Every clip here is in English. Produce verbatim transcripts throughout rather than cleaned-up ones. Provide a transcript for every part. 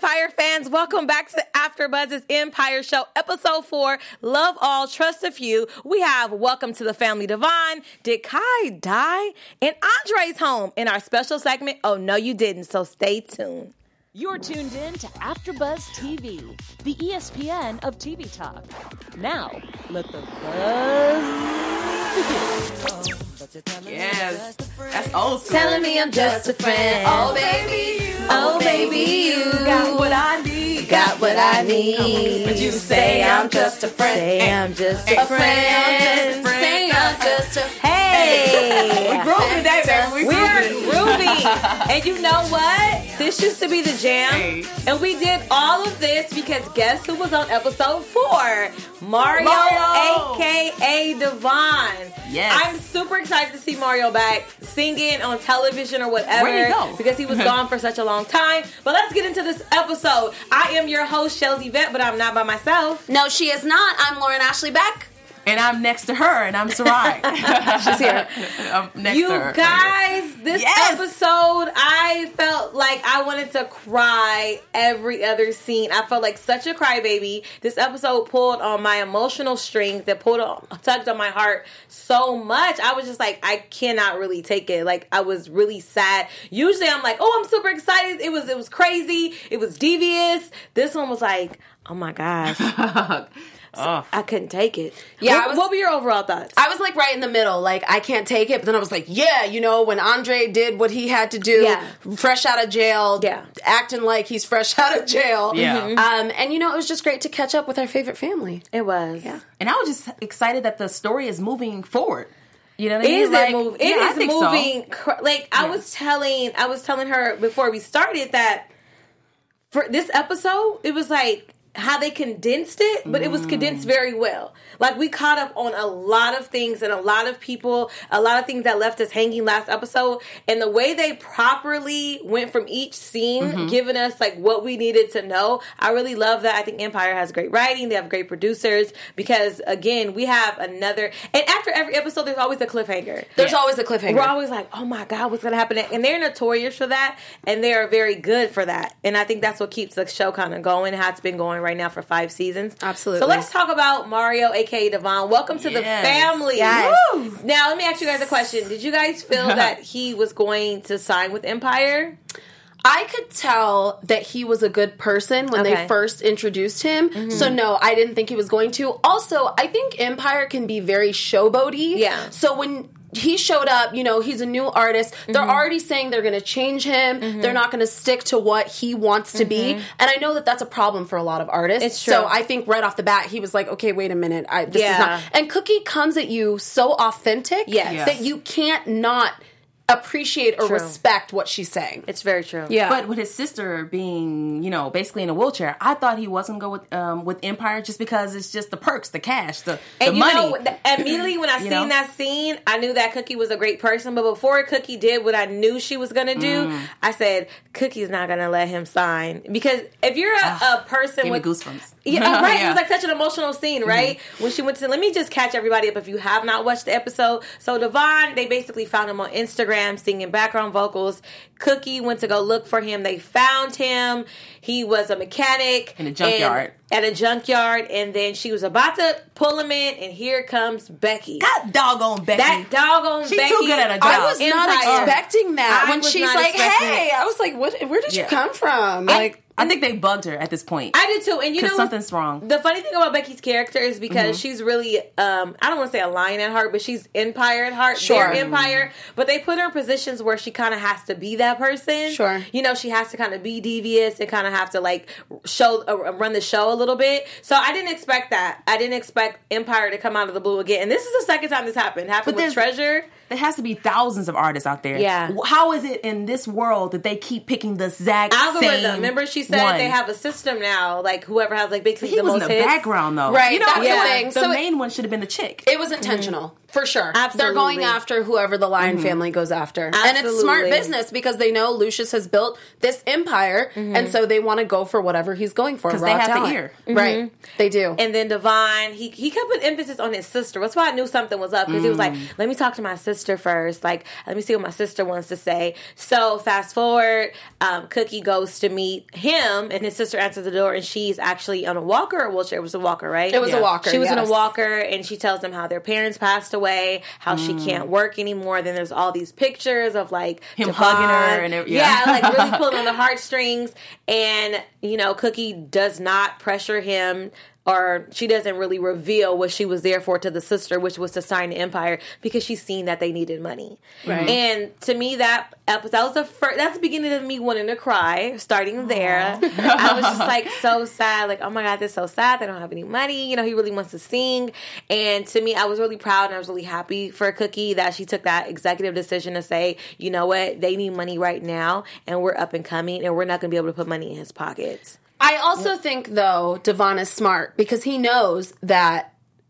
Empire fans, welcome back to AfterBuzz's Empire Show, episode four, Love All, Trust a Few. We have Welcome to the Family Devon, Did Kai Die? And Andre's home in our special segment, Oh No You Didn't, so stay tuned. You're tuned in to AfterBuzz T V, the E S P N of T V talk. Now, let the buzz begin. Yes, that's old school. Telling me I'm just a friend. Oh, baby, you. Oh, baby, you. Got what I need. Got what I need. But you say I'm just a friend. Say I'm just a Hey, friend. Say I'm just a Hey. We groovy today, baby. We We're groovy. And you know what? This used to be the jam. Hey. And we did all of this because guess who was on episode four? Mario, Mario. a k a. Devon. Yes. I'm super excited to see Mario back singing on television or whatever. Where'd he go? Because he was gone for such a long time. But let's get into this episode. I am your host, Shelzy Vet, but I'm not by myself. No, she is not. I'm Lauren Ashley Beck. And I'm next to her, and I'm Sarai. She's here. I'm next You to her. guys, this Yes. episode, I felt like I wanted to cry every other scene. I felt like such a crybaby. This episode pulled on my emotional strings, that pulled on, tugged on my heart so much. I was just like, I cannot really take it. Like, I was really sad. Usually I'm like, oh, I'm super excited. It was, it was crazy. It was devious. This one was like, oh my gosh. Oh. I couldn't take it. Yeah, What, I was- what were your overall thoughts? I was like right in the middle. Like, I can't take it. But then I was like, yeah, you know, when Andre did what he had to do, Yeah. fresh out of jail, Yeah. acting like he's fresh out of jail. Yeah. Mm-hmm. Um, and, you know, it was just great to catch up with our favorite family. It was. Yeah. And I was just excited that the story is moving forward. You know what I mean? Is Like, it move? It yeah, I is think so. moving. Cr- like I Yeah. was telling, I was telling her before we started that for this episode, it was like how they condensed it, but it was condensed very well. Like we caught up on a lot of things and a lot of people, a lot of things that left us hanging last episode, and the way they properly went from each scene, Mm-hmm. giving us like what we needed to know. I really love that. I think Empire has great writing. They have great producers because again, we have another, and after every episode, there's always a cliffhanger. There's Yes. always a cliffhanger. We're always like, oh my God, what's going to happen? And they're notorious for that, and they are very good for that. And I think that's what keeps the show kind of going, how it's been going right now for five seasons. Absolutely. So let's talk about Mario, a k a. Devon. Welcome to the Yes. family. Yes. Woo! Now, let me ask you guys a question. Did you guys feel that he was going to sign with Empire? I could tell that he was a good person when Okay. they first introduced him. So no, I didn't think he was going to. Also, I think Empire can be very showboaty. Yeah. So when he showed up, you know, he's a new artist. They're already saying they're going to change him. They're not going to stick to what he wants to be. And I know that that's a problem for a lot of artists. It's true. So I think right off the bat, he was like, okay, wait a minute. I, this Yeah. is not. And Cookie comes at you so authentic Yes. Yes. that you can't not appreciate or True. respect what she's saying. It's very true. Yeah. But with his sister being, you know, basically in a wheelchair, I thought he wasn't going to go with um, with Empire just because it's just the perks, the cash, the, the And you money. know, th- immediately when I seen know? that scene, I knew that Cookie was a great person. But before Cookie did what I knew she was going to do, Mm. I said, Cookie's not going to let him sign. Because if you're a, a person Gave me with... goosebumps. Yeah, right. It Yeah. was like such an emotional scene, right? Mm-hmm. When she went to... Let me just catch everybody up if you have not watched the episode. So Devon, they basically found him on Instagram singing background vocals. Cookie went to go look for him. They found him. He was a mechanic. In a junkyard. and- At a junkyard. And then she was about to pull him in, and here comes Becky. God doggone Becky. That doggone She Becky. too good at a job. I was not Empire. expecting that I when was she's not like, expecting "Hey," it. I was like, "What? Where did you Yeah. come from?" I- Like, I think they bugged her at this point. I did too. And you know, Because something's wrong. The funny thing about Becky's character is because Mm-hmm. she's really, um, I don't want to say a lion at heart, but she's Empire at heart. Sure. They're Empire. But they put her in positions where she kind of has to be that person. Sure. You know, she has to kind of be devious and kind of have to like show, uh, run the show a little bit. So I didn't expect that. I didn't expect Empire to come out of the blue again. And this is the second time this happened. Happened But with there's- Treasure. There has to be thousands of artists out there. Yeah. How is it in this world that they keep picking the exact Algorithm. same Remember, she said one? they have a system now. Like whoever has like basically He the was most in the hits. background though. Right, You know, that's what the I'm thing. saying? The So it- main one should have been the chick. it was intentional. For sure. Absolutely. They're going after whoever the Lion Mm-hmm. family goes after. And it's smart Absolutely. business because they know Lucius has built this empire, Mm-hmm. and so they want to go for whatever he's going for. 'Cause Raw they have the talent. ear. Right. They do. And then Devon, he he kept putting emphasis on his sister. That's why I knew something was up, because he was like, let me talk to my sister first. Like, let me see what my sister wants to say. So fast forward, um, Cookie goes to meet him, and his sister answers the door, and she's actually on a walker or wheelchair. It was a walker, right? It was a walker, She was in a yes. walker, and she tells them how their parents passed away, how she can't work anymore. Then there's all these pictures of like Him Devon. hugging her and every- yeah. yeah. like really pulling on the heartstrings. And you know, Cookie does not pressure him, or she doesn't really reveal what she was there for to the sister, which was to sign the empire, because she's seen that they needed money. Right. And to me, that episode, that was the first, that's the beginning of me wanting to cry, starting there. I was just like so sad, like, oh my God, this is so sad. They don't have any money. You know, he really wants to sing. And to me, I was really proud and I was really happy for Cookie that she took that executive decision to say, you know what, they need money right now, and we're up and coming, and we're not going to be able to put money in his pockets. I also think, though, Devon is smart because he knows that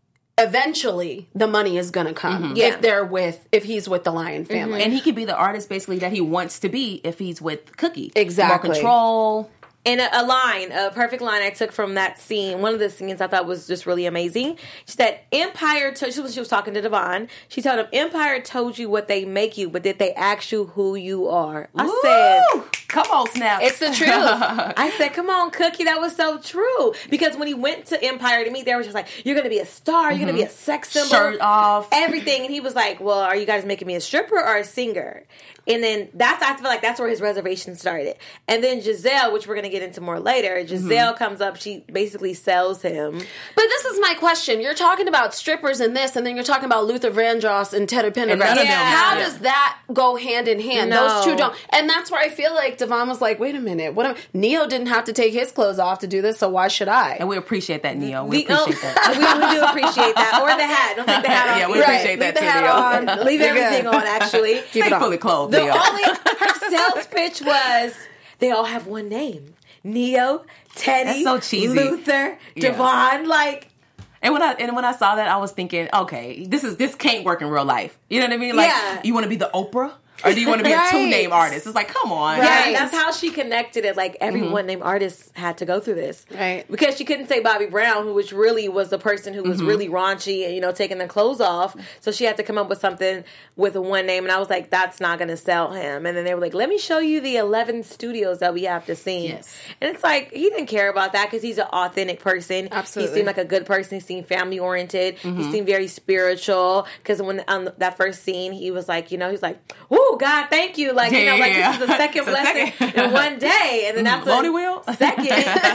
eventually the money is going to come Yeah. if they're with, if he's with the Lion family. And he could be the artist basically that he wants to be if he's with Cookie. Exactly. More control. And a, a line, a perfect line I took from that scene, one of the scenes I thought was just really amazing. She said, Empire, to- she, was, she was talking to Devon. She told him, Empire told you what they make you, but did they ask you who you are? I Woo! said, Come on, Snap. It's the truth. I said, come on, Cookie, that was so true. Because when he went to Empire to meet, they were just like, you're going to be a star, you're going to be a sex symbol. Shirt off. Everything. And he was like, well, are you guys making me a stripper or a singer? And then that's, I feel like that's where his reservation started. And then Giselle, which we're going to get into more later, Giselle Mm-hmm. comes up, she basically sells him. But this is my question. You're talking about strippers in this, and then you're talking about Luther Vandross and Tedder Pendergrass. none of them- How yeah. does that go hand in hand? No. Those two don't. And that's where I feel like Devon was like, wait a minute. What am, Neo didn't have to take his clothes off to do this, so why should I? And we appreciate that, Neo. We The- appreciate oh, that. we, we do appreciate that. Or the hat. Don't take the hat off. Yeah, we either. appreciate that Leave the too, hat Neo. on. Leave You're everything good. on, actually. Keep it Stay on. fully clothed, The Neo. only, her sales pitch was, they all have one name. Neo, Teddy, That's so cheesy. Luther, Yeah. Devon, like... And when I and when I saw that, I was thinking, okay, this is this can't work in real life. You know what I mean? Like, Yeah. you want to be the Oprah, or do you want to be Right. a two name artist? It's like, come on, Yeah, Right. that's how she connected it. Like, every one named artist had to go through this. Right. Because she couldn't say Bobby Brown, who which really was the person who was really raunchy and, you know, taking the clothes off. So she had to come up with something with a one name. And I was like, that's not going to sell him. And then they were like, let me show you the eleven studios that we have to sing. Yes. And it's like, he didn't care about that because he's an authentic person. Absolutely. He seemed like a good person. He seemed family oriented. He seemed very spiritual. Because when on that first scene, he was like, you know, he's like, oh, God, thank you. Like, you know, Yeah, like yeah, this is yeah. the second It's a blessing second. in one day. And then that's Lonely a Wheel? second.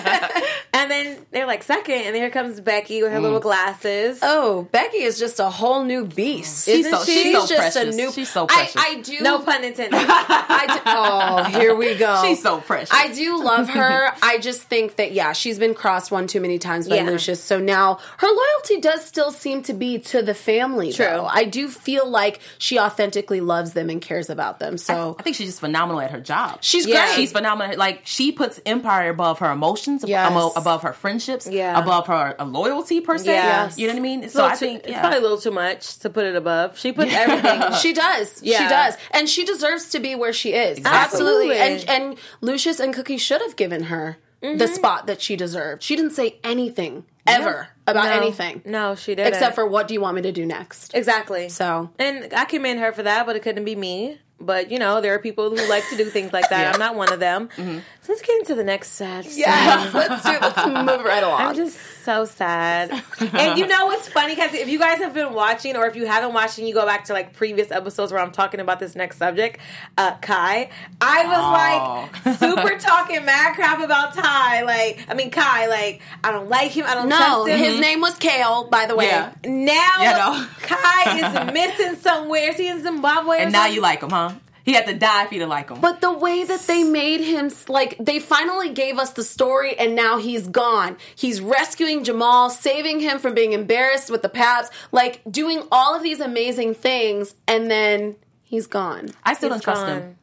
And then they're like, second. And then here comes Becky with her little glasses. Oh, Becky is just a whole new beast. She's Isn't so she? she's so She's just a precious. new- She's so I, precious. I do. No pun intended. I do, oh, here we go. She's so precious. I do love her. I just think that, yeah, she's been crossed one too many times by Yeah. Lucius. So now her loyalty does still seem to be to the family. True. Though. I do feel like she authentically loves them and cares about them. So I think she's just phenomenal at her job. she's Yeah. great. She's phenomenal. Like, she puts Empire above her emotions, Yes. abo- above her friendships, Yeah. above her uh, loyalty per se. Yes. You know what I mean? It's, So a I little too- think it's yeah. probably a little too much to put it above. She puts everything. She does. She Yeah. does. And she deserves to be where she is. Absolutely. Absolutely. And and Lucius and Cookie should have given her the spot that she deserved. She didn't say anything ever about No. anything. No, she didn't. Except for what do you want me to do next? Exactly. So And I commend her for that, but it couldn't be me. But, you know, there are people who like to do things like that. I'm not one of them. So let's get into the next sad scene. yes, let's do let's move right along. I'm just so sad. And you know what's funny? Because if you guys have been watching, or if you haven't watched and you go back to like previous episodes where I'm talking about this next subject, uh, Kai, I was like super talking mad crap about Ty. Like, I mean, Kai, like, I don't like him. I don't no, trust him. his name was Kale, by the way. Yeah. Now, You know. Kai is missing somewhere. Is he in Zimbabwe? Or And now something? you like him, huh? He had to die for you to like him. But the way that they made him, like, they finally gave us the story, and now he's gone. He's rescuing Jamal, saving him from being embarrassed with the Paps, like, doing all of these amazing things, and then he's gone. I still He's don't trust gone. him.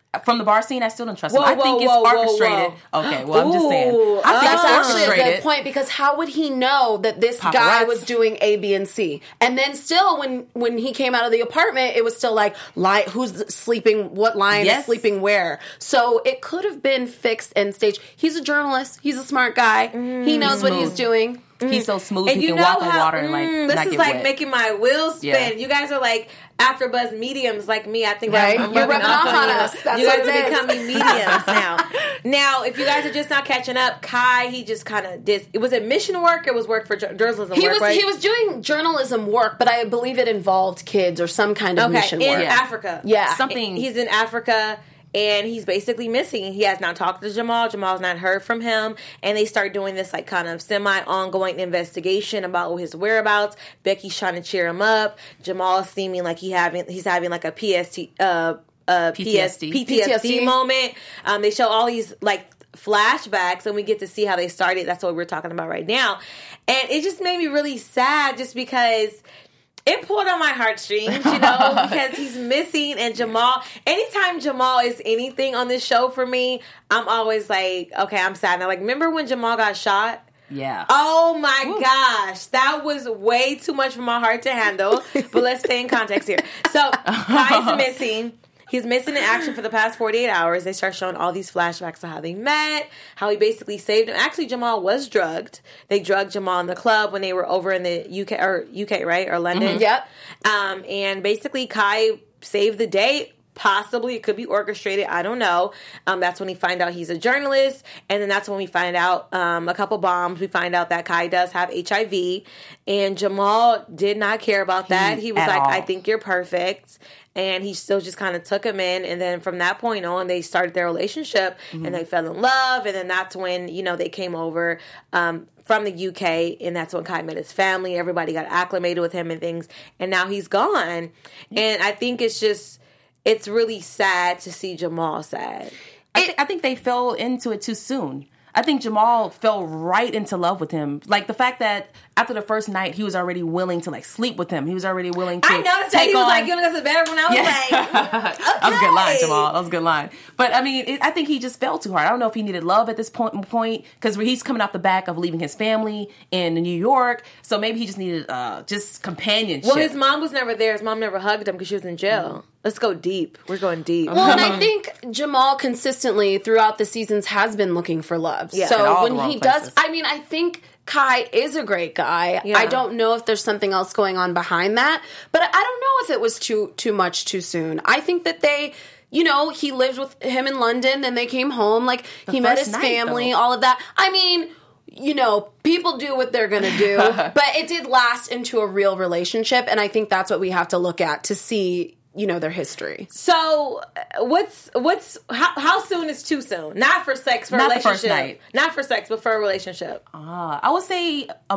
from the bar scene, I still don't trust Whoa, him. I whoa, think it's whoa, whoa, orchestrated. whoa. Okay, well, I'm just saying. Ooh, I think That's it's actually a orchestrated. good point, because how would he know that this Paparazzi. guy was doing A, B, and C? And then still, when when he came out of the apartment, it was still like, lie, who's sleeping, what lion Yes. is sleeping where? So it could have been fixed and staged. He's a journalist. He's a smart guy. He knows what he's smooth. doing. He's so smooth. And he you can know walk on how water and like mm, not this is get like wet. making my wheels spin. Yeah. You guys are like AfterBuzz mediums, like me. I think Right? I'm, I'm You're rubbing rubbing off on you. us. That's you guys what it are is. becoming mediums now. Now, if you guys are just not catching up, Kai, he just kind of did. It was it mission work. It was work for jour- journalism. He work, was right? he was doing journalism work, but I believe it involved kids or some kind of okay mission in work. Africa. Yeah. Something. He's in Africa. And he's basically missing. He has not talked to Jamal. Jamal's not heard from him. And they start doing this like kind of semi-ongoing investigation about his whereabouts. Becky's trying to cheer him up. Jamal's seeming like he having he's having like a P S T uh uh P T S D. P T S D moment. Um, they show all these like flashbacks, and we get to see how they started. That's what we're talking about right now. And it just made me really sad, just because it pulled on my heartstrings, you know, because he's missing. And Jamal, anytime Jamal is anything on this show for me, I'm always like, okay, I'm sad. Now, like, remember when Jamal got shot? Yeah. Oh my gosh, that was way too much for my heart to handle. But let's stay in context here. So, Kai's missing. He's missing in action for the past forty-eight hours. They start showing all these flashbacks of how they met, how he basically saved him. Actually, Jamal was drugged. They drugged Jamal in the club when they were over in the U K, or U K, right? Or London. Mm-hmm. Yep. Um, and basically, Kai saved the day. Possibly, it could be orchestrated. I don't know. Um, that's when we find out he's a journalist. And then that's when we find out um, a couple bombs. We find out that Kai does have H I V. And Jamal did not care about that. He, he was at like, all. I think you're perfect. And he still just kind of took him in. And then from that point on, they started their relationship. Mm-hmm. And they fell in love. And then that's when, you know, they came over um, from the U K. And that's when Kai met his family. Everybody got acclimated with him and things. And now he's gone. And I think it's just... It's really sad to see Jamal sad. I, th- I think they fell into it too soon. I think Jamal fell right into love with him. Like the fact that after the first night, he was already willing to like sleep with him. He was already willing to I noticed that take he was on... like giving us a better when I was Yeah. like, okay. That was a good line, Jamal. That was a good line. But I mean, it, I think he just fell too hard. I don't know if he needed love at this point, point because he's coming off the back of leaving his family in New York. So maybe he just needed uh, just companionship. Well, his mom was never there. His mom never hugged him because she was in jail. Let's go deep. We're going deep. Well, and I think Jamal consistently throughout the seasons has been looking for love. Yeah. In all So the when wrong he places. does, I mean, I think Kai is a great guy. Yeah. I don't know if there's something else going on behind that, but I don't know if it was too too much too soon. I think that they, you know, he lived with him in London, then they came home, like The he met first his night, family, though. all of that. I mean, you know, people do what they're going to do, but it did last into a real relationship, and I think that's what we have to look at to see, you know, their history. So, uh, what's what's how, how soon is too soon? Not for sex, for a Not the relationship. first night. Not for sex, but for a relationship. Uh, I would say a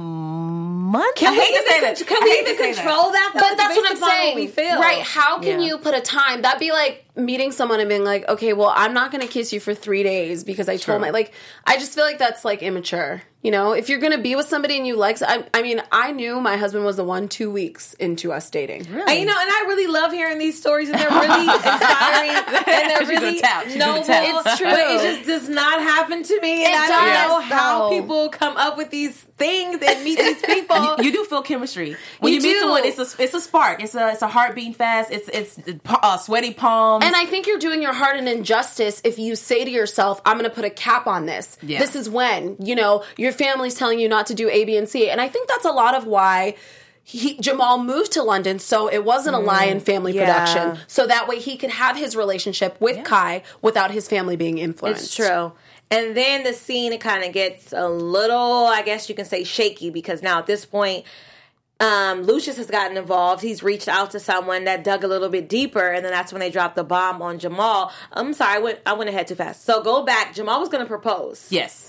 month. Can I we hate to even, say that. can I we hate to even say that. control that? though? But It's that's what I'm based upon saying. we feel. Right. How can Yeah. you put a time? That'd be like meeting someone and being like, okay, well, I'm not going to kiss you for three days because I told True. my, like, I just feel like that's like immature. You know, if you're going to be with somebody and you like, I, I mean, I knew my husband was the one two weeks into us dating. And, you know, and I really love hearing these stories, and they're really inspiring, and they're She's gonna really tap. She's gonna noble. tap. It's true. But it just does not happen to me, and It I don't know does, how though. people come up with these things and meet these people. You, you do feel chemistry when You you, meet do. someone. It's a it's a spark. It's a it's a heart beating fast. It's it's uh, sweaty palms. And I think you're doing your heart an injustice if you say to yourself, I'm going to put a cap on this. Yeah. This is when, you know, your family's telling you not to do A, B, and C. And I think that's a lot of why he, Jamal moved to London, so it wasn't a Lion family yeah. production. So that way he could have his relationship with Kai without his family being influenced. It's true. And then the scene, it kind of gets a little, I guess you can say, shaky, because now at this point, um, Lucius has gotten involved. He's reached out to someone that dug a little bit deeper, and then that's when they dropped the bomb on Jamal. I'm sorry, I went, I went ahead too fast. So go back. Jamal was going to propose. yes.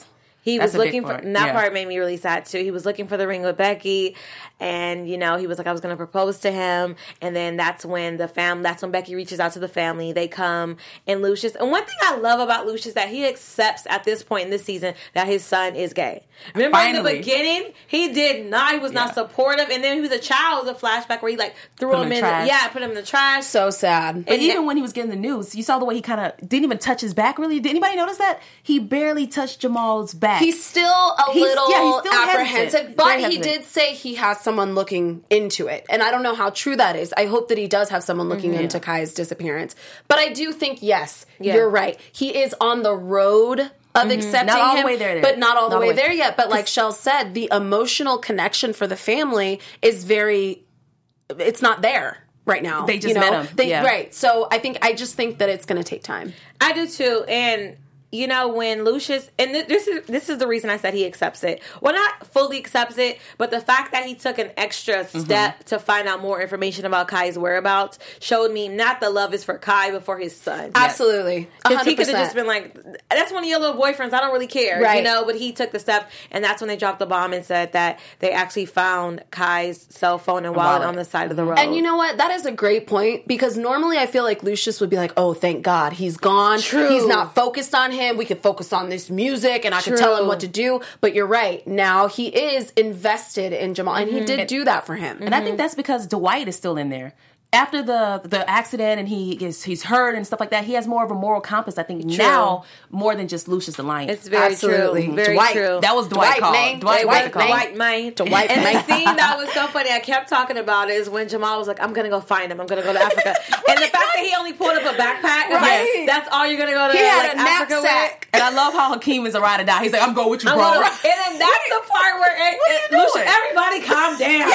He That's was a big looking for, part. and that Yeah. part made me really sad too. He was looking for the ring with Becky, and you know, he was like, I was going to propose to him, and then that's when the fam, that's when Becky reaches out to the family. They come, and Lucius, and one thing I love about Lucius that he accepts at this point in this season that his son is gay. Remember in the Finally. beginning, he did not, he was Yeah. not supportive, and then he was a child. It was a flashback where he like threw Put him him in in, the trash. yeah, put him in the trash. So sad. But And even it- when he was getting the news, you saw the way he kind of didn't even touch his back. Really, did anybody notice that? He barely touched Jamal's back. He's still a He's- little yeah, he's still apprehensive, hesitant. but Very he hesitant. did say he has someone looking into it. And I don't know how true that is. I hope that he does have someone looking Mm-hmm. into Kai's disappearance. But I do think, yes, Yeah. you're right. He is on the road of accepting Not all the him, way there, but not all the Not all way the way. there yet. But like Shell said, the emotional connection for the family is very, it's not there right now. They just you know? met him. They, Yeah. Right. So I think, I just think that it's going to take time. I do too, and you know when Lucius, and th- this is this is the reason I said he accepts it. Well, not fully accepts it, but the fact that he took an extra step to find out more information about Kai's whereabouts showed me not the love is for Kai, but for his son. Absolutely. Because he could have one hundred percent. just been like, "That's one of your little boyfriends. I don't really care," Right. you know. But he took the step, and that's when they dropped the bomb and said that they actually found Kai's cell phone and wallet, wallet. on the side of the road. And you know what? That is a great point because normally I feel like Lucius would be like, oh, thank God, he's gone. True. He's not focused on him. We could focus on this music and I could tell him True. what to do. But you're right. Now he is invested in Jamal and he did do that for him. And I think that's because Dwight is still in there. After the the accident and he gets he's hurt and stuff like that, he has more of a moral compass, I think, now more than just Lucius the Lion. It's very Absolutely. true. Very Dwight. true. That was Dwight, Dwight, called. man. Dwight, Dwight, Dwight, called. man. White man. Dwight, and man. the scene that was so funny, I kept talking about it, is when Jamal was like, I'm going to go find him. I'm going to go to Africa. And the fact that he only pulled up a backpack, I'm Right. like, that's all you're going to go to He had like, a Africa knapsack. And I love how Hakeem is a ride or die. He's like, I'm going with you, with? bro. I'm gonna- and then that's the part where it, What are it, you Lucius, doing? everybody calm down.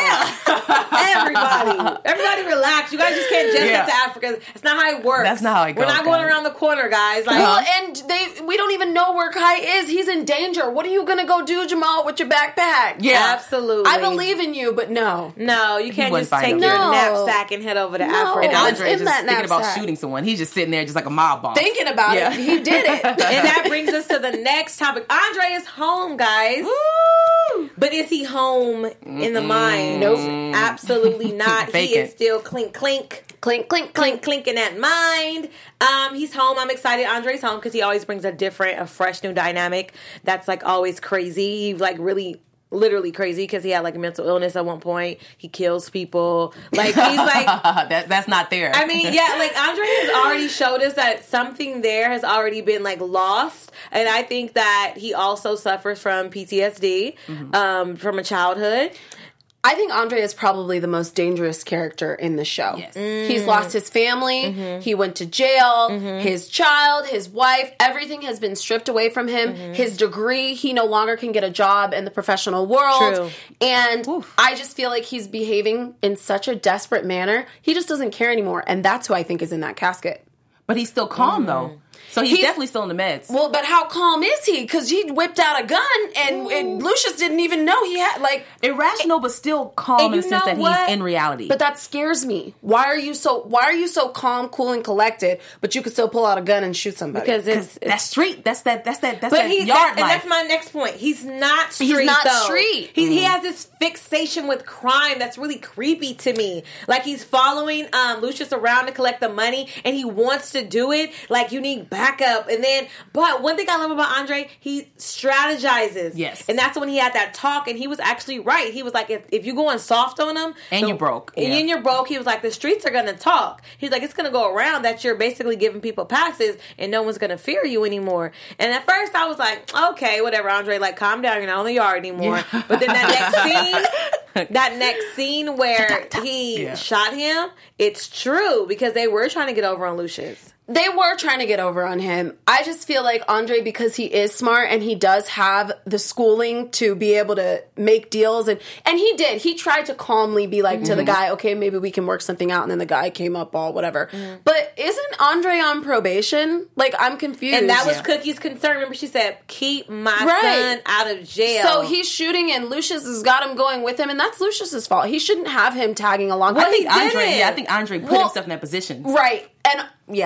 everybody. Everybody relax. You guys just can't jet Yeah. to Africa. It's not how it works. That's not how it We're goes, not going guys. around the corner, guys. Like, Well, and they we don't even know where Kai is. He's in danger. What are you going to go do, Jamal, with your backpack? Yeah. absolutely. I believe in you, but no. No, you can't wouldn't just find take him. your No. knapsack and head over to No. Africa. And What's Andre in just that thinking about knapsack? shooting someone. He's just sitting there just like a mob boss. Thinking about Yeah. it, he did it. And that brings us to the next topic. Andre is home, guys. Woo! But is he home in the mind? Nope. Absolutely not. He Vacant. is still clink, clink, Clink, clink, clink, clink. clink in that mind. Um, he's home. I'm excited. Andre's home because he always brings a different, a fresh new dynamic that's like always crazy. He's like really, literally crazy because he had like mental illness at one point. He kills people. Like he's like. that, that's not there. I mean, yeah, like Andre has already showed us that something there has already been like lost, and I think that he also suffers from P T S D Mm-hmm. um, from a childhood. I think Andre is probably the most dangerous character in the show. Yes. He's lost his family. He went to jail. His child, his wife, everything has been stripped away from him. His degree, he no longer can get a job in the professional world. True. And I just feel like he's behaving in such a desperate manner. He just doesn't care anymore. And that's who I think is in that casket. but he's still calm, though. So he's, He's- definitely still in the meds. Well, but how calm is he? Because he whipped out a gun and, and Lucius didn't even know he had, like... Irrational, but still calm And in the you sense know that what? he's in reality. But that scares me. Why are you so Why are you so calm, cool, and collected, but you can still pull out a gun and shoot somebody? Because it's, that street, that's that, that's that, that's but that he, yard that, and life. that's my next point. He's not street. not though. street. He, he has this fixation with crime that's really creepy to me. Like he's following um, Lucius around to collect the money, and he wants to do it. Like you need backup, and then. But one thing I love about Andre, he strategizes. Yes. And that's when he had that talk, and he was actually right. He was like, if, if you're going soft on him, And the- you're broke, and yeah. you're broke. He was like, the streets are going to talk. He's like, it's going to go around that you're basically giving people passes, and no one's going to fear you anymore. And at first, I was like, okay, whatever, Andre, like, calm down. You're not on the yard anymore. But then that next scene, that next scene where he Yeah. shot him, it's true because they were trying to get over on Lucius. They were trying to get over on him. I just feel like Andre, because he is smart and he does have the schooling to be able to make deals, and and he did. He tried to calmly be like to the guy, okay, maybe we can work something out, and then the guy came up all whatever. But isn't Andre on probation? Like, I'm confused. And that was Yeah. Cookie's concern. Remember, she said, keep my Right. son out of jail. So he's shooting, and Lucius has got him going with him, and that's Lucius's fault. He shouldn't have him tagging along. Well, I think he Andre, didn't. yeah, I think Andre put Well, himself in that position. right, and yeah.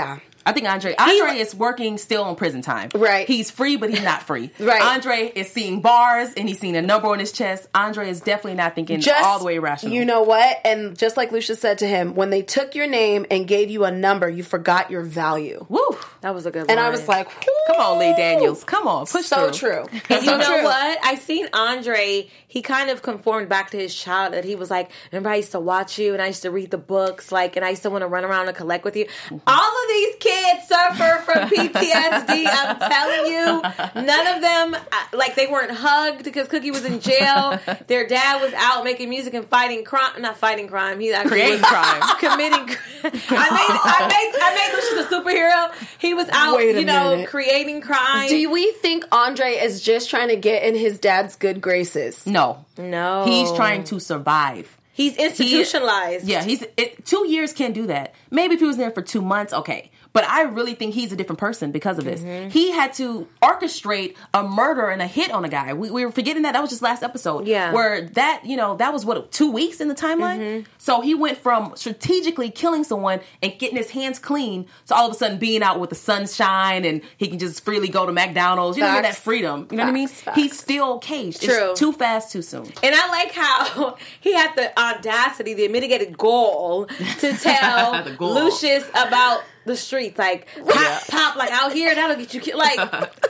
I think Andre Andre he, is working still on prison time. Right. He's free, but he's not free. Right. Andre is seeing bars, and he's seeing a number on his chest. Andre is definitely not thinking just, all the way rational. You know what? And just like Lucia said to him, when they took your name and gave you a number, you forgot your value. Woo. That was a good And line. I was like, come on, Lee Daniels. Come on. Push so through. true. And so you know true. what? I seen Andre, he kind of conformed back to his childhood. He was like, remember I used to watch you and I used to read the books, like, and I used to want to run around and collect with you. All of these kids suffer from P T S D. I'm telling you. None of them, like, they weren't hugged because Cookie was in jail. Their dad was out making music and fighting crime. Not fighting crime. He actually creating was crime. Committing crime. I made, I made, I made Lucius a superhero. He was out, Wait a you know, minute. creating crime. Do we think Andre is just trying to get in his dad's good graces? No. No. He's trying to survive. He's institutionalized. He, yeah, he's it, two years can't do that. Maybe if he was there for two months, okay. But I really think he's a different person because of this. Mm-hmm. He had to orchestrate a murder and a hit on a guy. We, we were forgetting that. That was just last episode. Yeah. Where that, you know, that was what, two weeks in the timeline? Mm-hmm. So he went from strategically killing someone and getting his hands clean to all of a sudden being out with the sunshine and he can just freely go to McDonald's. You know, that freedom. You know Facts. what I mean? Facts. He's still caged. True. It's too fast, too soon. And I like how he had the audacity, the mitigated goal to tell Lucius about the streets. Like, pop, yeah. pop, like out here, that'll get you killed. Like, son,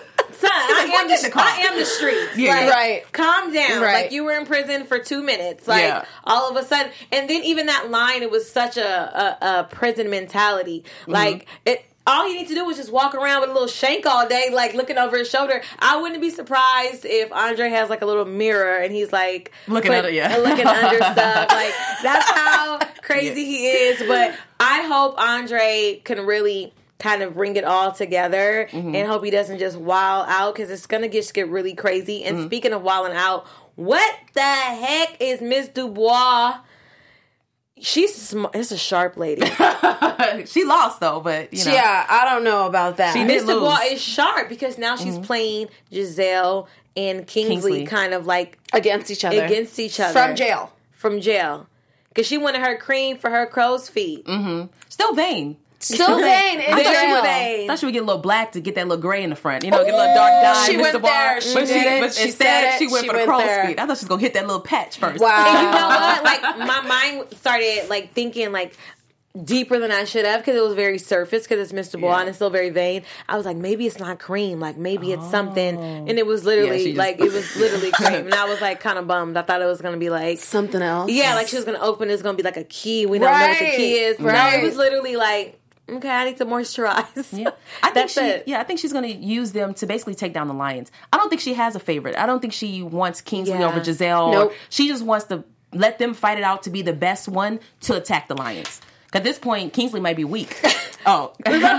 I am the, I am the streets. Yeah. Like, right. Calm down. Right. Like, you were in prison for two minutes. Like, yeah. all of a sudden. And then even that line, it was such a, a, a prison mentality. Like, mm-hmm. it. All you need to do is just walk around with a little shank all day, like looking over his shoulder. I wouldn't be surprised if Andre has like a little mirror and he's like looking put, under, yeah, looking under stuff. Like that's how crazy yeah. he is. But I hope Andre can really kind of bring it all together, mm-hmm. and hope he doesn't just wild out because it's gonna just get really crazy. And mm-hmm. speaking of wilding out, what the heck is Miss Dubois? She's smart. It's a sharp lady. She lost though, but you know. Yeah, I don't know about that. She Miss Dubois is sharp because now she's mm-hmm. playing Giselle and Kingsley, Kingsley kind of like against each other. Against each other. From jail. From jail. Because she wanted her cream for her crow's feet. Mm-hmm. Still vain. Still vain. In I thought jail. she, would, vain. thought she would get a little black to get that little gray in the front. You know, get a little dark dye. She Miss went Dubois. there. She but did she, it. but She instead, said it. she went She for the went crow's there. feet. I thought she was going to hit that little patch first. Wow. And you know what? Like, my mind started, like, thinking, like, deeper than I should have because it was very surface because it's Miss Dubois yeah. and it's still very vain. I was like, maybe it's not cream. Like, maybe it's oh. something. And it was literally, yeah, just... like, it was literally cream. And I was, like, kind of bummed. I thought it was going to be, like... something else? Yeah, like, she was going to open it's going to be, like, a key. We don't right. know what the key is. Right. No, it was literally, like... Okay, I need to moisturize. Yeah, I think That's she. it. Yeah, I think she's going to use them to basically take down the Lions. I don't think she has a favorite. I don't think she wants Kingsley yeah. over Giselle. Nope. She just wants to let them fight it out to be the best one to attack the Lions. At this point, Kingsley might be weak. Oh,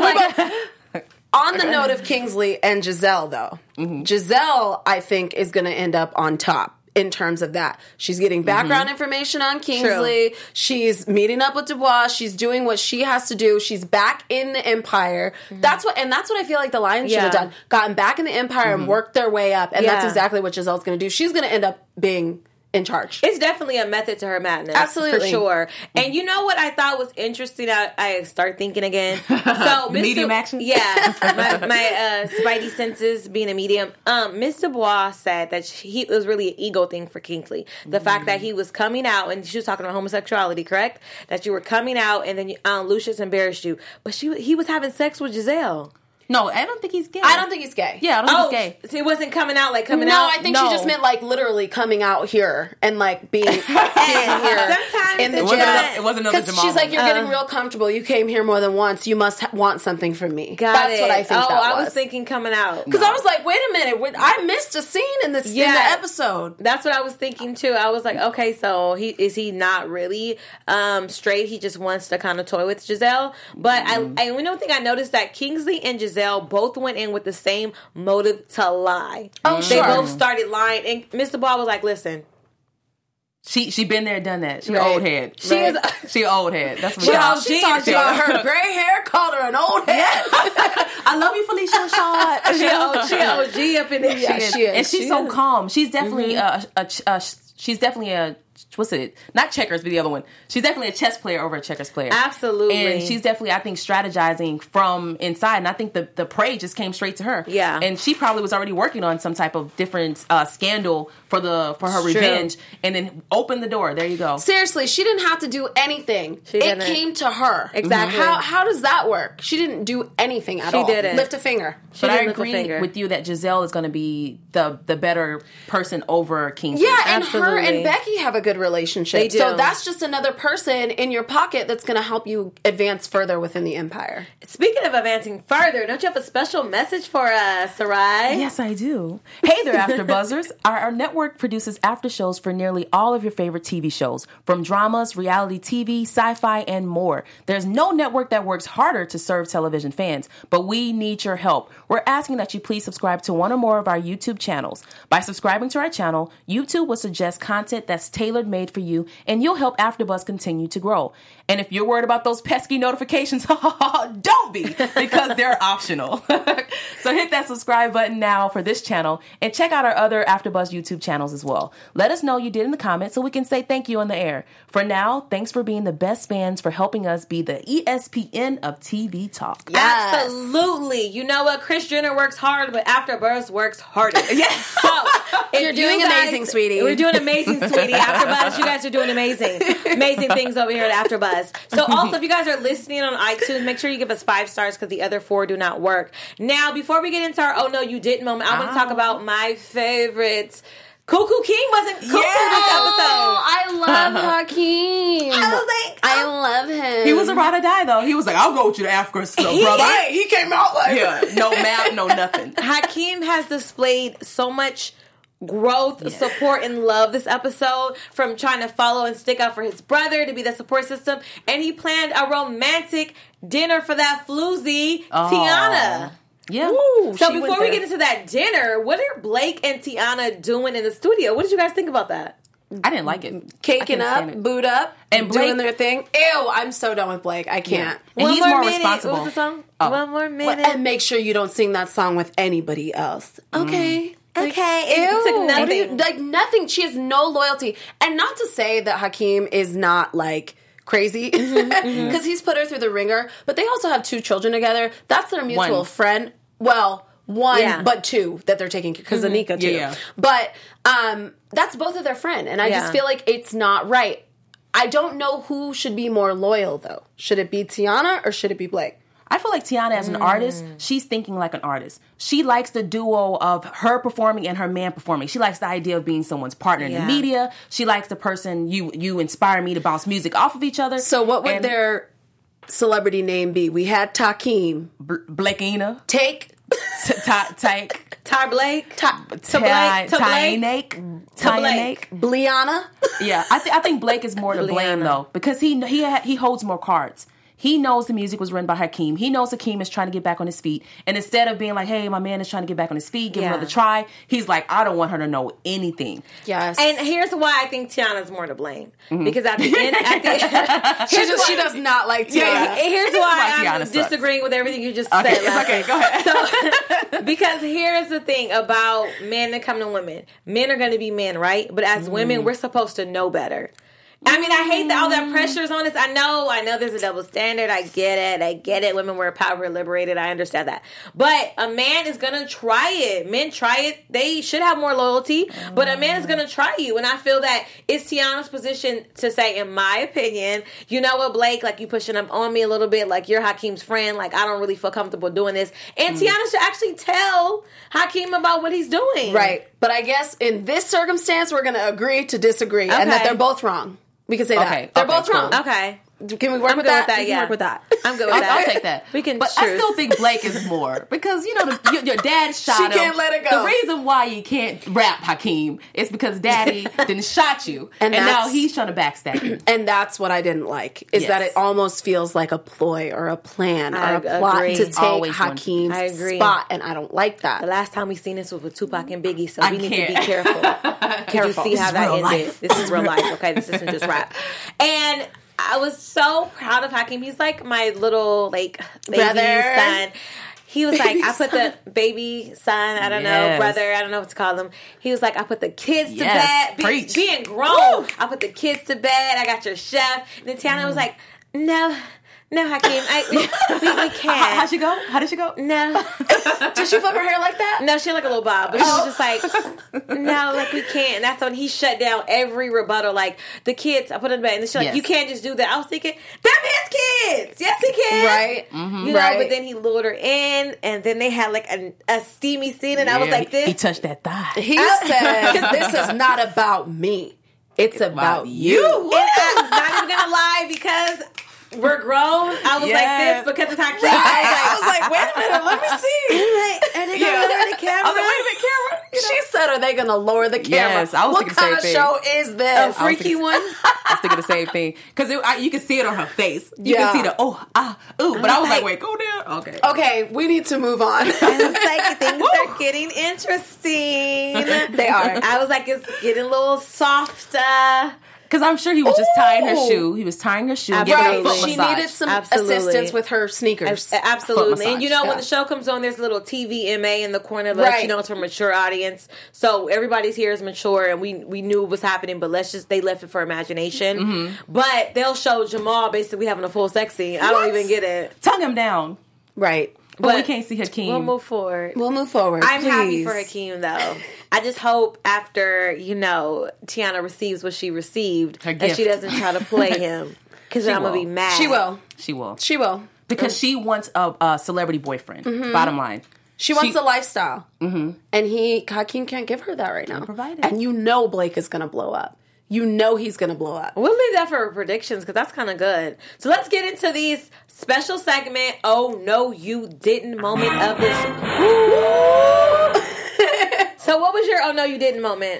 on the note of Kingsley and Giselle, though, mm-hmm. Giselle, I think, is going to end up on top. In terms of that, she's getting background mm-hmm. information on Kingsley. True. She's meeting up with Dubois. She's doing what she has to do. She's back in the Empire. Mm-hmm. That's what, and that's what I feel like the Lions yeah. should have done. Gotten back in the Empire mm-hmm. and worked their way up. And yeah. that's exactly what Giselle's going to do. She's going to end up being in charge. It's definitely a method to her madness. Absolutely. For sure. And you know what I thought was interesting? I, I start thinking again. So the medium action? Yeah. My, my uh, spidey senses being a medium. Um, Miss Dubois said that she, he, it was really an ego thing for Kingsley. The mm. fact that he was coming out, and she was talking about homosexuality, correct? That you were coming out and then you, um, Lucius embarrassed you. But she he was having sex with Giselle. No, I don't think he's gay. I don't think he's gay. Yeah, I don't oh, think he's gay. So he wasn't coming out like coming no, out? No, I think no. she just meant like literally coming out here and like being, being here. Sometimes in the it, wasn't a, it wasn't another Jamal. She's like, you're uh, getting real comfortable. You came here more than once. You must ha- want something from me. Got That's it. what I think oh, that I was. was thinking coming out. Because no. I was like, wait a minute. I missed a scene in this yeah. in the episode. That's what I was thinking too. I was like, okay, so he is he not really um, straight? He just wants to kind of toy with Giselle. But mm. I, I, you know, thing I noticed that Kingsley and Giselle both went in with the same motive to lie. Oh, they sure. both started lying, and Mister Dubois was like, "Listen, she she been there, done that. She right. old head. She right? is she old head. That's what she, y'all. she talked about her gray hair, called her an old head. I love you, Felicia Shaw. she a, she a O G up in there. Yeah, she is. she is. And she's she so is. calm. She's definitely mm-hmm. a, a, a, a she's definitely a what's it? Not checkers, but the other one. She's definitely a chess player over a checkers player. Absolutely. And she's definitely, I think, strategizing from inside. And I think the, the prey just came straight to her. Yeah. And she probably was already working on some type of different uh, scandal for the for her It's true. revenge. And then open the door. There you go. Seriously, she didn't have to do anything. She it didn't. came to her. Exactly. How how does that work? She didn't do anything at She all. didn't. Lift a finger. She But I didn't lift a agree finger. with you that Giselle is going to be the the better person over Kingsley. Yeah, and her Absolutely. and Becky have a good relationship. They do. So that's just another person in your pocket that's going to help you advance further within the empire. Speaking of advancing further, don't you have a special message for us, Sarai? Yes, I do. Hey there, After Buzzers. Our, our network produces after shows for nearly all of your favorite T V shows, from dramas, reality T V, sci-fi, and more. There's no network that works harder to serve television fans, but we need your help. We're asking that you please subscribe to one or more of our YouTube channels. By subscribing to our channel, YouTube will suggest content that's tailor-made for you, and you'll help AfterBuzz continue to grow. And if you're worried about those pesky notifications, don't be, because they're optional. So hit that subscribe button now for this channel, and check out our other AfterBuzz YouTube channels as well. Let us know you did in the comments so we can say thank you on the air. For now, thanks for being the best fans, for helping us be the E S P N of T V talk. Yes. Absolutely. You know what? Kris Jenner works hard, but AfterBuzz works harder. Yeah. So if You're doing you guys- amazing, sweetie. We're doing amazing, sweetie. AfterBuzz, you guys are doing amazing, amazing things over here at AfterBuzz. So also, if you guys are listening on iTunes, make sure you give us five stars because the other four do not work. Now, before we get into our "Oh no, you didn't" moment, I want to talk about my favorites. Cuckoo King wasn't cuckoo this episode. Oh, I love Hakeem. I was like, I love him. He was a ride or die, though. He was like, I'll go with you to Africa, so, He- brother. Hey, He came out like Yeah, no map, no nothing. Hakeem has displayed so much growth, support, and love this episode, from trying to follow and stick up for his brother to be the support system, and he planned a romantic dinner for that floozy Oh. Tiana. Yeah. So she before went we there. get into that dinner, what are Blake and Tiana doing in the studio? What did you guys think about that? I didn't like it. I caking couldn't stand up, it. boot up, And and Blake- doing their thing. Ew, I'm so done with Blake. I can't. And One he's more more minute. responsible. What was the song? Oh. One more Well, minute. and make sure you don't sing that song with anybody else. Okay. Like, Okay, it ew. took nothing. Like nothing. She has no loyalty. And not to say that Hakeem is not like crazy, because Mm-hmm, he's put her through the ringer. But they also have two children together. That's their mutual One. friend. Well, one, Yeah. but two that they're taking, because Anika too. Yeah, yeah. But um, that's both of their friend, and I Yeah. just feel like it's not right. I don't know who should be more loyal though. Should it be Tiana or should it be Blake? I feel like Tiana, as an artist, she's thinking like an artist. She likes the duo of her performing and her man performing. She likes the idea of being someone's partner in Yeah. the media. She likes the person, you you inspire me to bounce music off of each other. So what would And their celebrity name be? We had Takeem. B- Blakina, Take T- Ty- Tyke, Ty Blake. Ta- To Blake. Ty- To Blake. Tyanake, To Blake. Tyanake. Bliana. Yeah, I, th- I think Blake is more to blame Liana. though, because he he ha- he holds more cards. He knows the music was written by Hakeem. He knows Hakeem is trying to get back on his feet. And instead of being like, hey, my man is trying to get back on his feet, give him Yeah. another try, he's like, I don't want her to know anything. Yes. And here's why I think Tiana's more to blame. Because at the end, at the, she, here's just, she why- does not like Tiana. Yeah, here's This is why why I'm Tiana sucks. disagreeing with everything you just Okay, said. last okay, night. go ahead. So, because here's the thing about men that come to women. Men are going to be men, right? But as women, we're supposed to know better. I mean, I hate that all that pressure's on us. I know, I know there's a double standard. I get it. I get it. Women were power liberated. I understand that. But a man is going to try it. Men try it. They should have more loyalty. But a man is going to try you. And I feel that it's Tiana's position to say, in my opinion, you know what, Blake, like you pushing up on me a little bit. Like you're Hakeem's friend. Like I don't really feel comfortable doing this. And Tiana should actually tell Hakeem about what he's doing. Right. But I guess in this circumstance, we're going to agree to disagree and that Okay. they're both wrong. We can say Okay, that. They're okay, both cool. wrong. Okay. Can we work I'm with good that? with that, We can yeah. work with that. I'm good with I'll, that. I'll take that. We can but I choose. still think Blake is more because you know the, your, your dad shot She him. can't let it go. The reason why you can't rap Hakeem is because Daddy didn't shot you, And and, now that's- he's trying to backstab you. And that's what I didn't like, is Yes. that it almost feels like a ploy or a plan I or a plot agree. to take Always one. Hakeem's I agree. spot, and I don't like that. The last time we seen this was with Tupac and Biggie, so I we need to be can't. careful. Careful. Did you see how This is that real ended? life. This is real life, okay? This isn't just rap. And I was so proud of Hakeem. He's like my little, like, baby Brother. son. He was Baby like, I put son. the baby son, I don't know, Yes. brother, I don't know what to call him. He was like, I put the kids to Yes, bed. Be- preach. being grown, I put the kids to bed. I got your chef. And then Tiana Mm. was like, no, no, Hakeem, I, we, we, we can't. How'd she go? How did she go? No. Did she flip her hair like that? No, she had like a little bob, but she was just like, no, like we can't. And that's when he shut down every rebuttal. Like the kids, I put in bed, and then she's like, Yes. you can't just do that. I was thinking, that man's kids. Yes, he can. Right. You know, Right. but then he lured her in, and then they had like a, a steamy scene, and I was Yeah, like, this. He touched that thigh. He said, "This is not about me. It's about about you." And I'm not even gonna lie, because we're grown. I was Yes. like this because it's Hakeem. I was like, wait a minute, let me see. Are they gonna lower the camera? I was like, wait a minute, camera. She said, "Are they going to lower the camera?" Yes, I was what thinking the kind of same show is this? A I was freaky thinking- one. I was thinking the same thing because you can see it on her face. You Yeah. can see the oh ah ooh, but I was like, like- wait, go there. Okay. Okay, we need to move on. I was like, things are getting interesting. They are. I was like, it's getting a little softer. Because I'm sure he was just tying her Ooh. shoe. He was tying her shoe, giving her a Absolutely. foot She massage. needed some Absolutely. assistance with her sneakers. A- Absolutely. Foot And you know, massage, when yeah. the show comes on, there's a little T V M A in the corner. Let Right. you know it's for a mature audience. So everybody's here is mature, and we we knew what was happening, but let's just, they left it for imagination. Mm-hmm. But they'll show Jamal basically having a full sex scene. I don't What? even get it. Tongue him down, Right. but, we But can't see Hakeem. We'll move forward. We'll move forward. I'm happy please. for Hakeem, though. I just hope after, you know, Tiana receives what she received, Her that she gift. doesn't try to play him. Because then I'm going to will. be mad. She will. she will She will. because she wants a, a celebrity boyfriend. Mm-hmm. Bottom line, She wants She- the lifestyle. Mm-hmm. And he, Hakeem can't give her that right now. provide it. And you know Blake is going to blow up. You know he's going to blow up. We'll leave that for predictions because that's kind of good. So let's get into these special segment, Oh No You Didn't moment of this. So what was your Oh No You Didn't moment?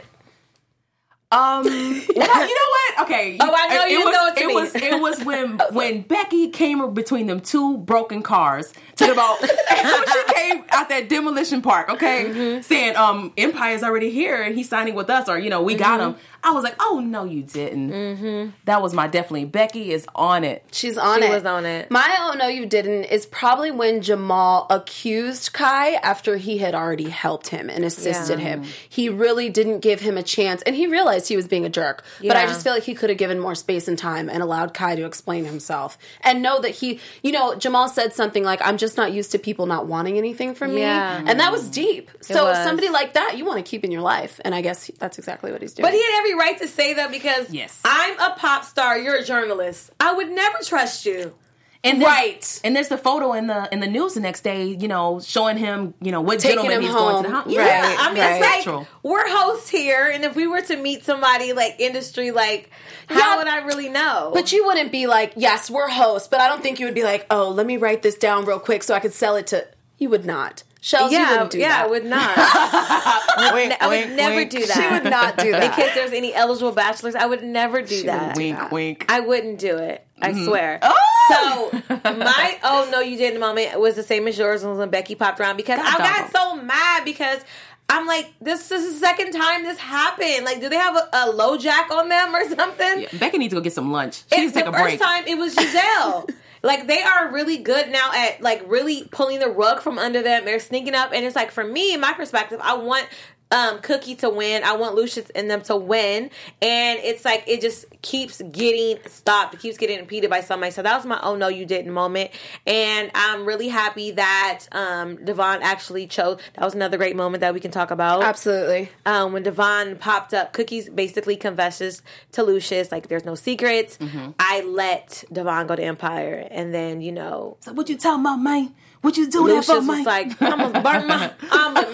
Um, well, you know what? Okay. Oh, I know you was, know it to it me. was it was when when Becky came between them two broken cars to about she came out that demolition park. Okay, Mm-hmm. saying um Empire's already here and he's signing with us, or you know we got Mm-hmm. him. I was like, oh no, you didn't. Mm-hmm. That was my definitely. Becky is on it. She's on She it. was on it. My Oh No You Didn't is probably when Jamal accused Kai after he had already helped him and assisted Yeah. him. He really didn't give him a chance, and he realized he was being a jerk. But I Yeah. just feel like he could have given more space and time and allowed Kai to explain himself and know that he, you know, Jamal said something like, "I'm just not used to people not wanting anything from Yeah. me," and that was deep. So was. somebody like that you want to keep in your life, and I guess that's exactly what he's doing. But he had every right to say that because Yes. I'm a pop star, you're a journalist. I would never trust you. And there's- Right. And there's the photo in the in the news the next day, you know, showing him, you know, what Taking gentleman him he's going to the home. house. Right. Yeah, I mean, right. it's like Natural. we're hosts here, and if we were to meet somebody like industry, like how Yeah. would I really know? But you wouldn't be like, yes, we're hosts, but I don't think you would be like, oh, let me write this down real quick so I could sell it to. You would not. Shells, you yeah, wouldn't do yeah, that. I would not. I would, ne- I would wink, never wink. do that. She would not do that. In case there's any eligible bachelors, I would never do that. Wink, wink. I wouldn't do it. I Mm-hmm. swear. Oh! So my oh no you didn't moment was the same as yours when Becky popped around because I got so mad because I'm like, this is the second time this happened. Like, do they have a, a low jack on them or something? Yeah, Becky needs to go get some lunch. She needs It's to take the a first break. time it was Giselle. Like, they are really good now at, like, really pulling the rug from under them. They're sneaking up. And it's like, for me, in my perspective, I want um, Cookie to win. I want Lucius and them to win. And it's like, it just keeps getting stopped. It keeps getting impeded by somebody. So that was my oh no you didn't moment. And I'm really happy that um, Devon actually chose. That was another great moment that we can talk about. Absolutely. Um, when Devon popped up, Cookies basically confesses to Lucius, like, there's no secrets. Mm-hmm. I let Devon go to Empire. And then, you know, So what you talking about, man? What you doing Lucius that for, was man? like, I'm going to burn my omelet,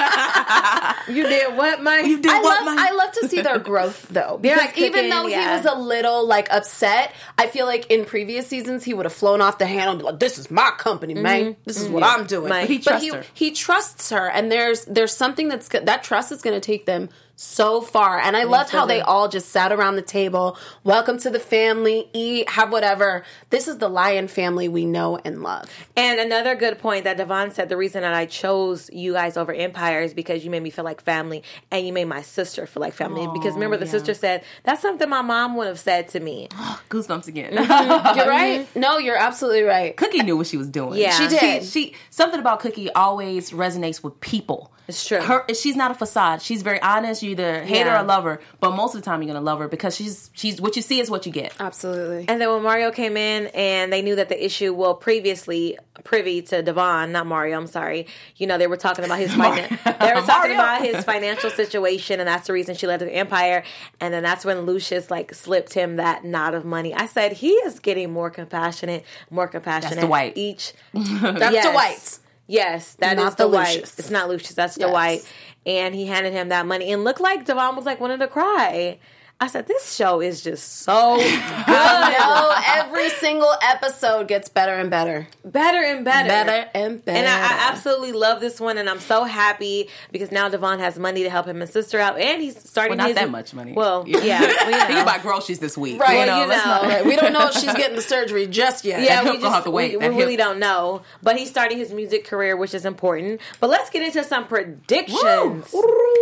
man. You did what, man? You did I what, love, man? I love to see their growth, though. They're, Because like, even cooking, though yeah. he was a little, like, upset, I feel like in previous seasons, he would have flown off the handle and be like, this is my company, man. This is what I'm doing. Right. But he trusts he, her. he trusts her, and there's there's something that's, go- that trust is going to take them so far. And I loved how they all just sat around the table. Welcome to the family. Eat, have whatever. This is the Lyon family we know and love. And another good point that Devon said, the reason that I chose you guys over Empire is because you made me feel like family, and you made my sister feel like family. Oh, because remember, the yeah. sister said, that's something my mom would have said to me. Goosebumps again. You're right. No, you're absolutely right. Cookie knew what she was doing. Yeah. She did. She, she something about Cookie always resonates with people. It's true. Her, she's not a facade. She's very honest. You either hate Yeah. her or love her, but most of the time you're gonna love her because she's she's what you see is what you get. Absolutely. And then when Mario came in and they knew that the issue, well, previously privy to Devon, not Mario, I'm sorry. You know, they were talking about his finan- they were talking Mario. about his financial situation, and that's the reason she left the Empire. And then that's when Lucius like slipped him that knot of money. I said he is getting more compassionate, more compassionate. That's Dwight. Each That's yes. the whites. Yes, that Not is the the White. Lucius. It's not Lucius. That's the Yes. White. And he handed him that money, and looked like Devon was like wanting to cry. I said, this show is just so good. No, every single episode gets better and better. Better and better. Better and better. And I, I absolutely love this one, and I'm so happy because now Devon has money to help him and sister out, and he's starting Well, not his... that much money. Well, yeah. well, you He can know. buy groceries this week. Right, Well, you know, you let's know. not- Right, we don't know if she's getting the surgery just yet. Yeah, That we hip gonna have just to wait. we, we That hip- really don't know. But he's starting his music career, which is important. But let's get into some predictions.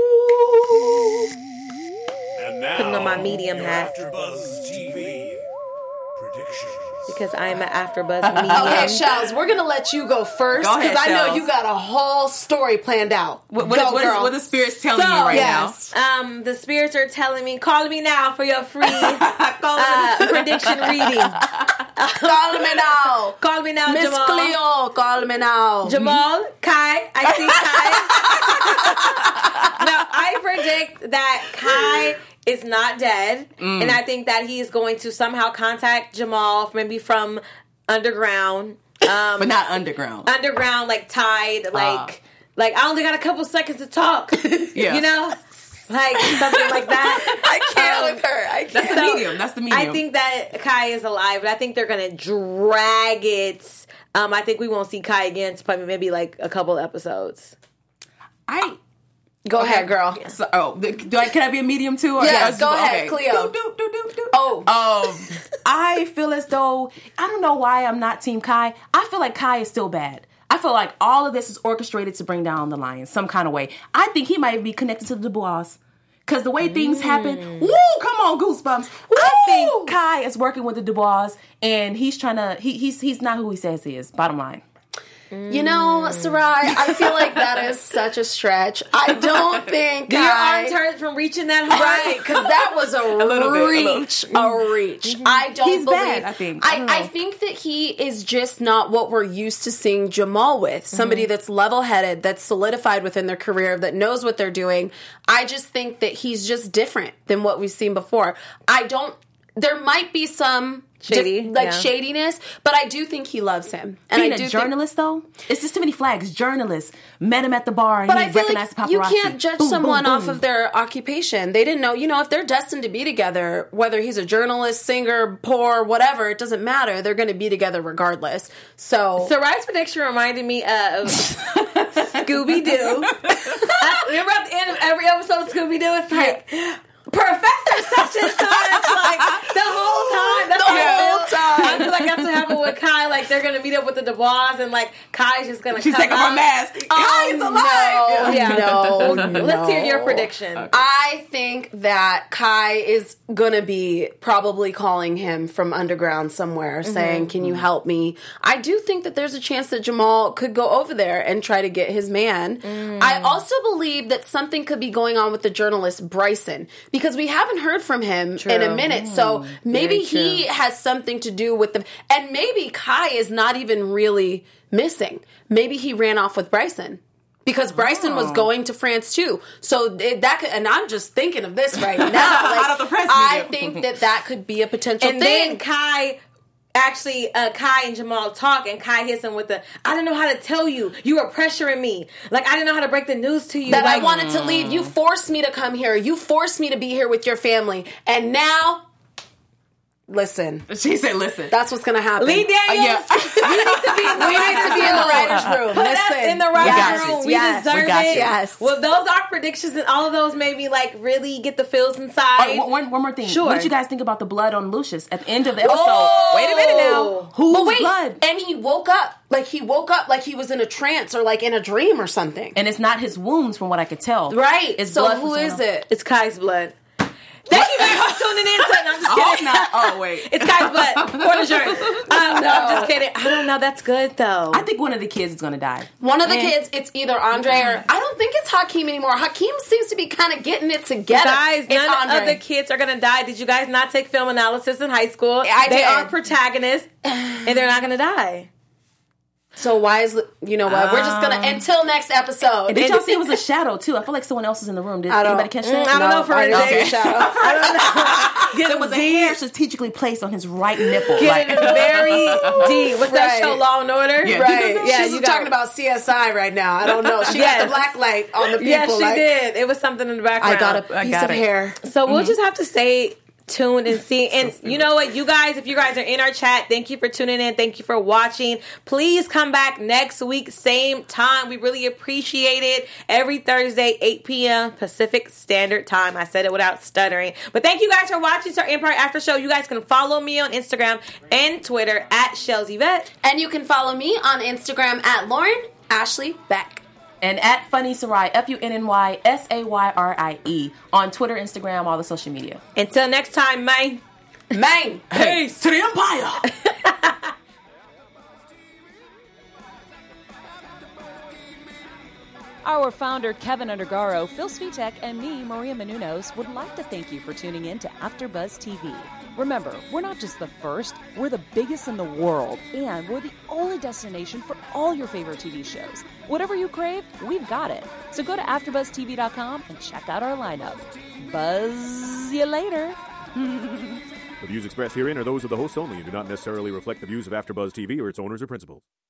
And now, Putting on my medium your hat. AfterBuzz T V predictions. Because I'm an AfterBuzz medium. Okay, Shells, we're going to let you go first Go ahead, because I know Shells. you got a whole story planned out. What, what, go, is, what, is, girl. what the spirits telling So, you right yes. Um, the spirits are telling me, call me now for your free uh, prediction reading. Call me now. Call me now, Miss Jamal. Cleo, call me now. Jamal, Kai, I see Kai. Now, I predict that Kai is not dead, Mm. and I think that he is going to somehow contact Jamal, maybe from underground. Um, But not underground. underground, like Tide, like, Ah. like I only got a couple seconds to talk. Yeah. You know? Like, something like that. I can't Um, with her. I That's can't. the So, medium. That's the medium. I think that Kai is alive, but I think they're going to drag it. Um, I think we won't see Kai again to probably maybe like a couple episodes. I. Go ahead, girl. So, oh, do I? Can I be a medium too? Or Yes, or go just- ahead, Cleo. Do, do, do, do, do. Oh. Um, I feel as though I don't know why I'm not Team Kai. I feel like Kai is still bad. I feel like all of this is orchestrated to bring down the Lions some kind of way. I think he might be connected to the Dubois. Because the way things happen, woo, come on, goosebumps. I think Kai is working with the Dubois, and he's trying to, he, he's he's not who he says he is, bottom line. You know, Sarai, I feel like that is such a stretch. I don't think Do your I... arms hurt from reaching that hard? Right, because that was a, little bit, a little. reach, a, reach. I don't He's believe. bad, I think. I I, don't I, know. think that he is just not what we're used to seeing Jamal with. Somebody that's level-headed, that's solidified within their career, that knows what they're doing. I just think that he's just different than what we've seen before. I don't. There might be some. Shady, Just, like yeah. shadiness, but I do think he loves him. And Being I a do think- journalist, though, it's just too many flags. Journalists met him at the bar, and But he I feel recognized like the you paparazzi. can't judge Boom, someone boom, off boom. of their occupation. They didn't know, you know, if they're destined to be together, whether he's a journalist, singer, poor, whatever, it doesn't matter. They're going to be together regardless. So, Sarai's prediction reminded me of Scooby Doo. Remember at the end of every episode of Scooby Doo, it's like Professor such and such, like the whole time. That's The how whole I feel. time. I feel like that's what happened with Kai. Like they're gonna meet up with the Dubois, and like Kai's just gonna. She's come taking her out. mask. Kai is alive. no, Yeah. no, no. Let's hear your prediction. I think that Kai is going to be probably calling him from underground somewhere saying, can you help me? I do think that there's a chance that Jamal could go over there and try to get his man. I also believe that something could be going on with the journalist Bryson because we haven't heard from him in a minute. So maybe Very he true. has something to do with them. And maybe Kai is not even really missing. Maybe he ran off with Bryson. Because Bryson was going to France too, so it, that could, and I'm just thinking of this right now. Like, Out of the press I meeting. think that that could be a potential And thing. then Kai, actually, uh, Kai and Jamal talk, and Kai hits him with the, I don't know how to tell you. You were pressuring me. Like, I didn't know how to break the news to you. that like, I wanted to leave. You forced me to come here. You forced me to be here with your family, and now listen. She said, "Listen, That's what's gonna happen. Lee Daniels, Uh, we need to be in the We need writers' to be in the room. writers' room. Put us Listen. in the writers' Yes. room. We Yes. deserve We got it. you. Yes. Well, those are predictions, and all of those made me like really get the feels inside. Oh, one, one more thing. Sure. What did you guys think about the blood on Lucius at the end of the episode? Oh! Wait a minute now. Whose But wait, blood? and he woke up like he woke up like he was in a trance or like in a dream or something. And it's not his wounds, from what I could tell. Right. It's so blood who from is someone else. it? It's Kai's blood. Thank you guys for tuning in. To, no, I'm just Oh, kidding. not. Oh, wait. It's Kai's blood. Porter shirt. Um, no, I'm just kidding. I don't know. That's good though. I think one of the kids is going to die. One of the And- kids, it's either Andre or I don't think it's Hakeem anymore. Hakeem seems to be kind of getting it together. Guys, it's none Andre. of the kids are gonna die. Did you guys not take film analysis in high school? I they did. are protagonists, and they're not gonna die. So why is you know what? We're just gonna until next episode. And did y'all see it was a shadow too? I feel like someone else was in the room. Did I don't- anybody catch Mm, that? I don't know for I didn't see Renee. a shadow. I don't know. There Getting was a deep. hair strategically placed on his right nipple. Getting Like, very deep. What's that Right. show? Law and Order. Yeah. Right. Yeah, She's you talking got- about C S I right now. I don't know. She got Yes. the black light on the people. Yes, she like, did. It was something in the background. I got a piece I got of it. hair. So we'll just have to stay tuned and see. And you know what, you guys, if you guys are in our chat, thank you for tuning in. Thank you for watching. Please come back next week, same time. We really appreciate it. Every Thursday, eight p.m. Pacific Standard Time. I said it without stuttering. But thank you guys for watching our Empire After Show. You guys can follow me on Instagram and Twitter at Shells Yvette. And you can follow me on Instagram at Lauren Ashley Beck. and at Funny Sarai, F U N N Y S A Y R I E, on Twitter, Instagram, all the social media. Until next time, man. Man. Peace to the Empire! Our founder, Kevin Undergaro, Phil Svitek, and me, Maria Menounos, would like to thank you for tuning in to AfterBuzz T V. Remember, we're not just the first, we're the biggest in the world, and we're the only destination for all your favorite T V shows. Whatever you crave, we've got it. So go to after buzz T V dot com and check out our lineup. Buzz you later. The views expressed herein are those of the hosts only and do not necessarily reflect the views of AfterBuzz T V or its owners or principals.